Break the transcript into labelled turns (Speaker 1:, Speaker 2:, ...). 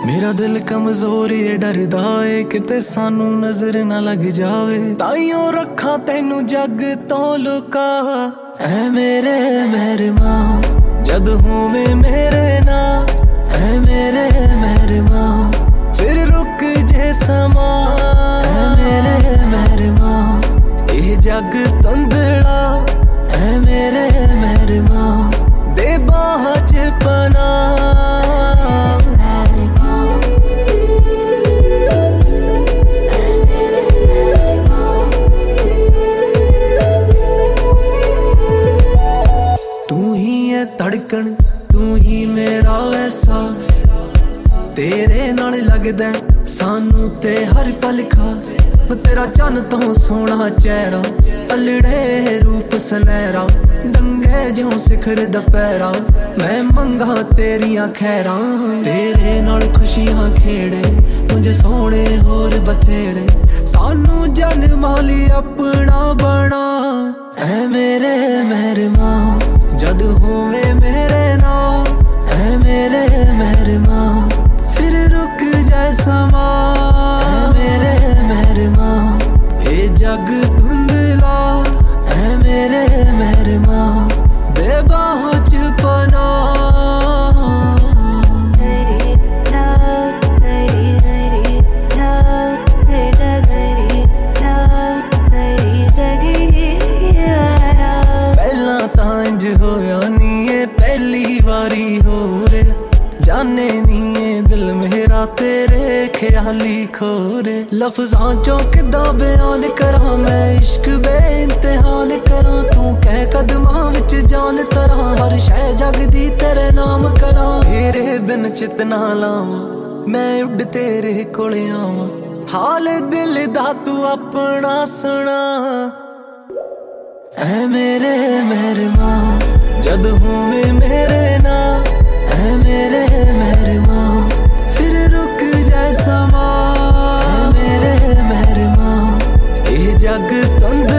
Speaker 1: मेरा दिल कमजोर ये डरदा है किते सानू नजर ना लग जावे, ताइयों रखा तेनू जग तो लुका। ऐ मेरे मेहरमा जद होवे मेरे ना, ऐ मेरे मेहरमा फिर रुक जे समा। ऐ मेरे मेहरमा ये जग तंदड़ा, ऐ मेरे मेहरमा दे बाह च पनाह। धड़कन तू ही मेरा एहसास, तेरे नाल लगदा सानू ते हर पल खास। तेरा चन्न तो सोहना चेहरा, अलड़े रूप सनैरा, डंगे जो सिखर दपैरा। मैं मंगा तेरिया खैरा, तेरे नाल खुशियां खेड़े मुझे सोने होर बथेरे। सानू जन माली अपना बना, ऐ मेरे मेहरमा जद होवे मेरे नाल, ऐ मेरे मेहरमा फिर रुक जाए समा। ऐ मेरे मेहरमा ये जग धुंधला, ऐ मेरे मेहरमा बेबाह च पनाह। पहला तां इंज होया नी ये पहली वारी हो रे, जाने नी ये दिल मेरा तेरे ख्याली खोरे। लफ्जां चों किदां बयान करा मैं इश्क बेइंतहान करा, तू कह कदमां विच जान तरा हर शै जग दी तेरे नाम करा। तेरे बिन चित ना लावां मैं उड़ तेरे कोल आवां, हाल दिल दा तू अपना सुना। ऐ मेरे मेहरमा जद होवे मेरे ना, ऐ मेरे मेहरमा फिर रुक जाए समा। ऐ मेरे मेहरमा ये जग तंद